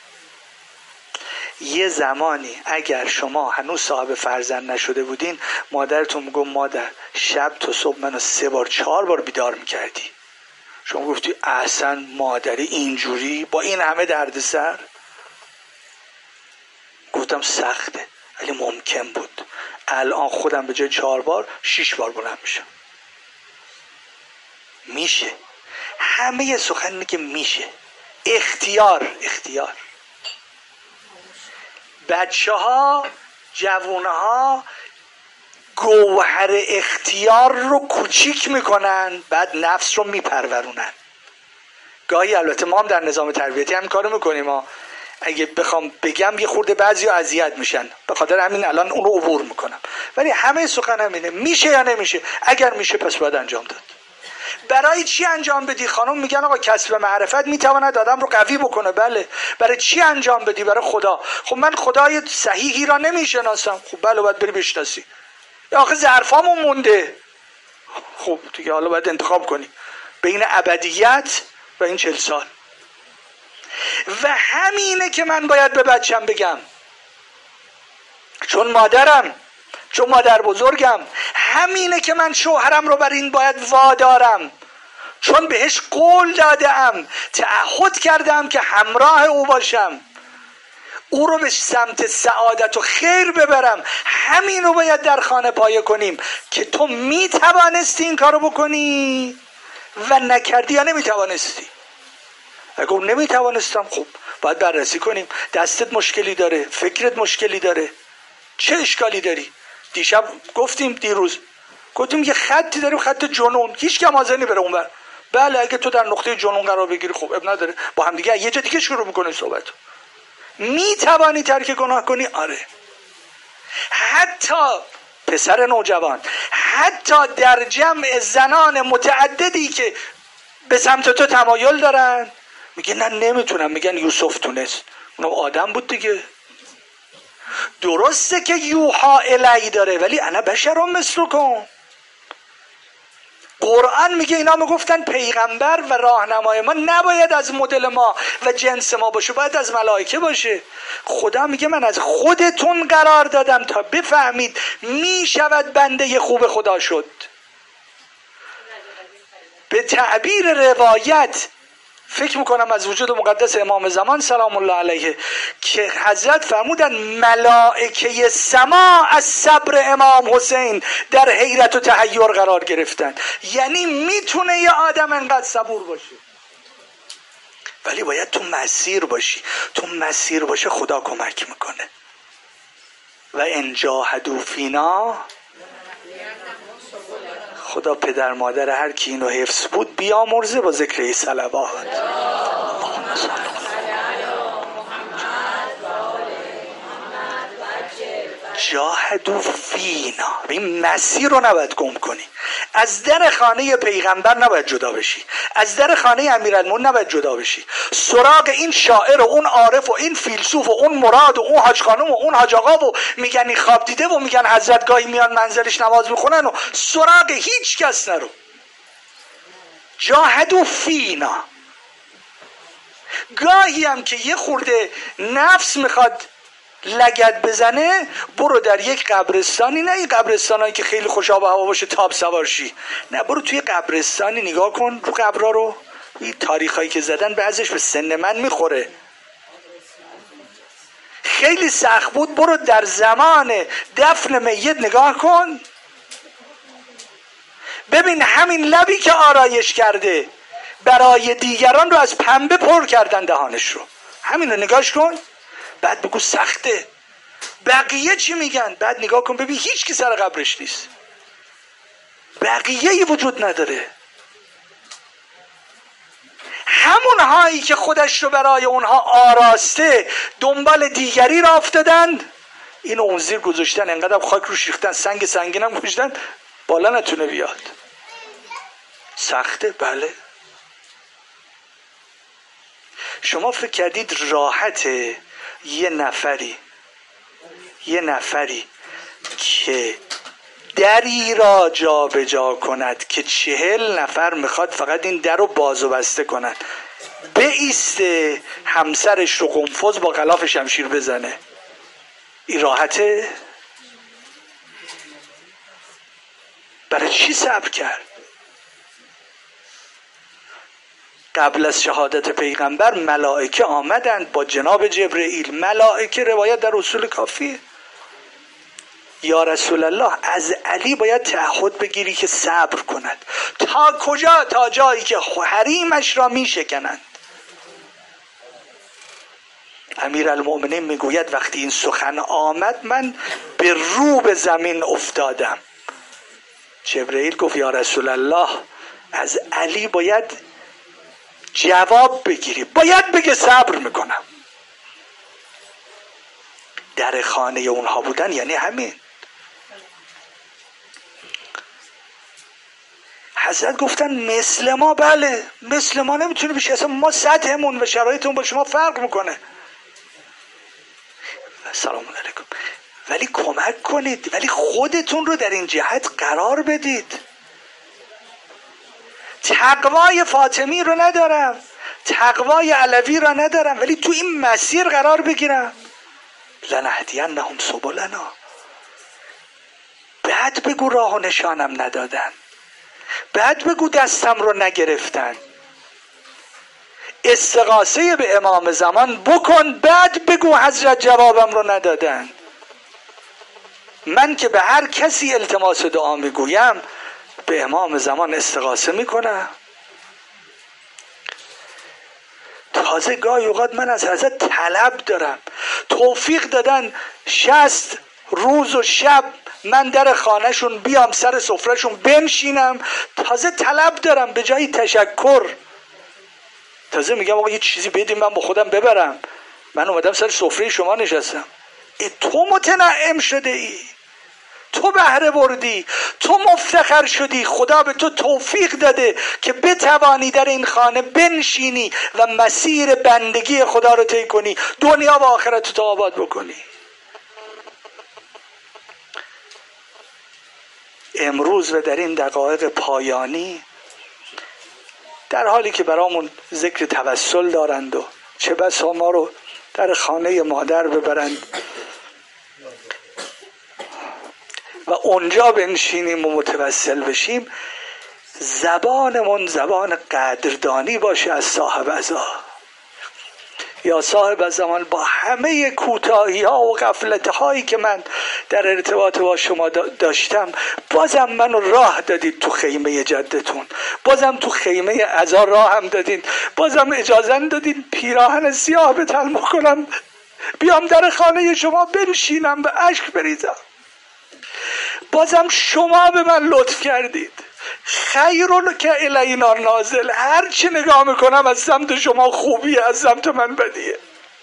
یه زمانی اگر شما هنوز صاحب فرزند نشده بودین مادرتون میگه مادر شب تا صبح منو 3 بار 4 بار بیدار میکردی، شما گفتی احسن مادری اینجوری با این همه دردسر؟ گفتم سخته ولی ممکن بود. الان خودم به جای 4 بار 6 بار بلند میشم. میشه. همه سخن میگه میشه. اختیار. بچه ها جوونه ها گوهر اختیار رو کوچیک میکنن بعد نفس رو میپرورونن. گاهی البته ما هم در نظام تربیتی هم کارو میکنیم ها. اگه بخوام بگم یه خورده بعضیا اذیت میشن، به خاطر همین الان اون رو عبور میکنم، ولی همه سخن همینه. میشه یا نمیشه؟ اگر میشه پس باید انجام داد. برای چی انجام بدی؟ خانم میگن آقا کسب معرفت میتواند آدم رو قوی بکنه. بله. برای چی انجام بدی؟ برای خدا. خب من خدای صحیحی را نمیشناسم. خب بله باید بری بشناسی. آخه ظرفامون مونده. خب دیگه حالا باید انتخاب کنی بین ابدیت و این 40 سال. و همینه که من باید به بچم بگم، چون مادرم، چون مادر بزرگم. همینه که من شوهرم رو بر این باید وادارم، چون بهش قول دادم، تعهد کردم که همراه او باشم، او رو به سمت سعادت و خیر ببرم. همین رو باید در خانه پایه کنیم که تو میتوانستی این کارو بکنی و نکردی یا نمیتوانستی. اگه نمیتوانستم خب باید بررسی کنیم. دستت مشکلی داره، فکرت مشکلی داره، چه اشکالی داری؟ دیشب گفتیم، دیروز گفتیم یه خطی داریم، خط جنون، هیچ کم حاضر نی بره اونور. بله اگه تو در نقطه جنون قرار بگیری خب اب نداره، با هم دیگه یه جا دیگه شروع میکنه صحبت. می توانی ترک گناه کنی؟ آره. حتی پسر نوجوان، حتی در جمع زنان متعددی که به سمت تو تمایل دارن، میگه نه نمیتونم، میگن یوسف تونست، اونم آدم بود دیگه. درسته که یوحا الی داره، ولی انا بشرم مثلکم. قرآن میگه اینا میگفتن پیغمبر و راهنمای ما نباید از مدل ما و جنس ما باشه، باید از ملائکه باشه. خدا میگه من از خودتون قرار دادم تا بفهمید میشود بنده خوب خدا شد. به تعبیر روایت فکر میکنم از وجود مقدس امام زمان سلام الله علیه که حضرت فرمودن ملائکه سما از صبر امام حسین در حیرت و تحیر قرار گرفتن. یعنی میتونه یه آدم انقدر صبور باشه، ولی باید تو مسیر باشی. تو مسیر باشه خدا کمک میکنه. و ان جاهدوا فینا، خدا پدر مادر هر کی اینو حفظ بود بیامرزه با ذکر صلوات. جاهدوا فینا، این مسیر رو نباید گم کنی. از در خانه پیغمبر نباید جدا بشی، از در خانه امیرالمومنین نباید جدا بشی. سراغ این شاعر و اون عارف و این فیلسوف و اون مراد و اون حاج خانم و اون حاج آقا و میگن این خواب دیده و میگن حضرت گاهی میان منزلش نماز میخونن و سراغ هیچ کس نرو. جاهدوا فینا. گاهی هم که یه خورده نفس میخواد لگد بزنه، برو در یک قبرستانی، نه این قبرستانایی که خیلی خوش آب و هوا باشه تاب سوارشی، نه، برو توی قبرستانی نگاه کن رو قبرا رو، این تاریخایی که زدن بعضش به سن من میخوره، خیلی سخت بود. برو در زمان دفن میت نگاه کن، ببین همین لبی که آرایش کرده برای دیگران رو از پنبه پر کردن دهانش رو، همین رو نگاش کن، بعد بگو سخته. بقیه چی میگن؟ بعد نگاه کن ببین هیچ کی سر قبرش نیست، بقیه وجود نداره. همون هایی که خودش رو برای اونها آراسته دنبال دیگری را افتادن، اینو اون زیر گذاشتن، انقدر خاک روش ریختن، سنگ سنگین هم گذاشتن بالا نتونه بیاد. سخته؟ بله. شما فکر کردید راحته یه نفری که دری را جا به جا کند که 40 نفر میخواد فقط این در رو باز و بسته کنن، بایسته همسرش رو قنفذ با غلاف شمشیر بزنه؟ این راحته؟ برای چی صبر کرد؟ قبل از شهادت پیغمبر ملائکه آمدند با جناب جبرئیل. ملائکه روایت در اصول کافیه. یا رسول الله از علی باید تعهد بگیری که صبر کند. تا کجا؟ تا جایی که حریمش را می شکنند. امیرالمؤمنین میگوید وقتی این سخن آمد من به زمین افتادم. جبرئیل گفت یا رسول الله از علی باید جواب بگیری، باید بگه صبر میکنم. در خانه اونها بودن یعنی همین. حضرت گفتن مثل ما، بله مثل ما نمیتونه بشه، اصلا ما سطحمون و شرایطمون با شما فرق میکنه. سلام علیکم. ولی کمک کنید، ولی خودتون رو در این جهت قرار بدید. تقوای فاطمی رو ندارم، تقوای علوی رو ندارم، ولی تو این مسیر قرار بگیرم. لنهدینهم سبلنا. بعد بگو راه و نشانم ندادن، بعد بگو دستم رو نگرفتن. استغاثه به امام زمان بکن، بعد بگو حضرت جوابم رو ندادن. من که به هر کسی التماس دعا میگویم به امام زمان استغاثه میکنم. تازه گاهی اوقات من از حضرت طلب دارم. توفیق دادن 60 روز و شب من در خانهشون بیام سر سفرهشون بنشینم، تازه طلب دارم به جای تشکر. تازه میگم آقا یه چیزی بدیم من با خودم ببرم، من اومدم سر سفره شما نشستم. تو متنعم شده ای، تو بهره بردی، تو مفتخر شدی، خدا به تو توفیق داده که بتوانی در این خانه بنشینی و مسیر بندگی خدا رو طی کنی، دنیا و آخرت تو آباد بکنی. امروز و در این دقایق پایانی، در حالی که برامون ذکر توسل دارند و چه بسا ما رو در خانه مادر ببرند و اونجا بنشینیم و متوسل بشیم، زبانمون زبان قدردانی باشه از صاحب عزا. یا صاحب زمان، با همه کوتاهی ها و غفلت هایی که من در ارتباط با شما داشتم، بازم منو راه دادید تو خیمه جدتون، بازم تو خیمه عزا راه هم دادید، بازم اجازه دادید پیراهن سیاه به تن کنم، بیام در خانه شما بنشینم و اشک بریزم. بازم شما به من لطف کردید. خیرون که الینا نازل، هر چی نگاه میکنم از سمت شما خوبیه، از سمت من بدیه.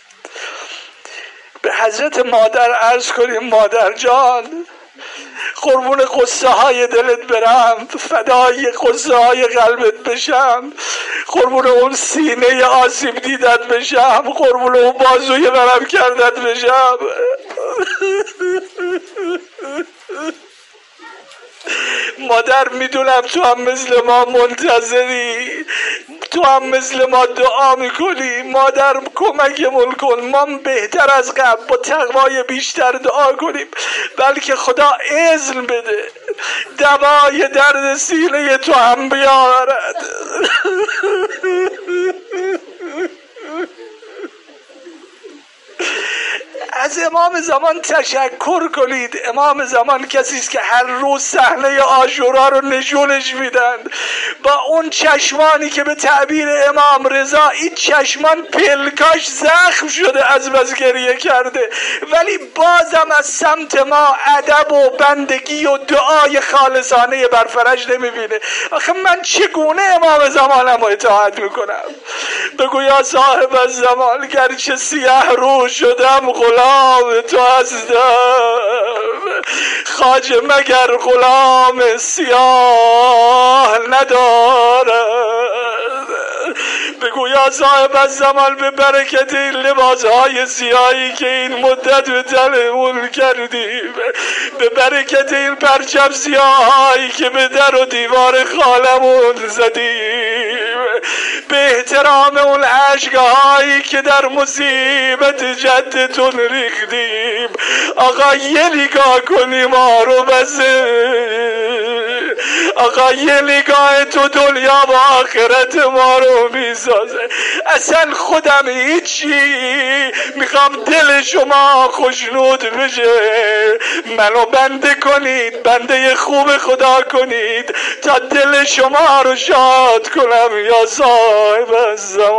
به حضرت مادر عرض کنیم مادر جان، قربون قصه های دلت برم، فدای قصه های قلبت بشم، قربون اون سینه آسیب دیدت بشم، قربون اون بازوی نرم کردت بشم. مادر میدونم تو هم مثل ما منتظری، تو هم مثل ما دعا میکنی. مادر کمکمون کن، ما بهتر از قبل با تقوای بیشتر دعا کنیم، بلکه خدا اذن بده دوای درد سینه تو هم بیارد. از امام زمان تشکر کنید. امام زمان کسی است که هر روز صحنه عاشورا رو نشونش میدن با اون چشمانی که به تعبیر امام رضا این چشمان پلکاش زخم شده از بس گریه کرده، ولی بازم از سمت ما ادب و بندگی و دعای خالصانه برفرج نمیبینه. آخه من چگونه امام زمانم رو اطاعت میکنم؟ بگو یا صاحب الزمان، گرچه سیاه رو شدم غلام تو هستم، خواجه مگر غلام سیاه ندارد. بگو یا صاحب الزمان، به برکت این لباسهای سیاهی که این مدت به تنمون کردیم، به برکت این پرچم سیاهی که به در و دیوار خالمون زدیم، به احترام اون عشقهایی که در مصیبت جدتون ریختیم، آقا یه نگاه کنی ما رو بسه، آقا یه نگاه تو دنیا و آخرت ما رو میسازه. اصلا خودم هیچی، میخوام دل شما خوشنود بشه، منو بنده کنید، بنده خوب خدا کنید تا دل شما رو شاد کنم یا صاحب الزمان.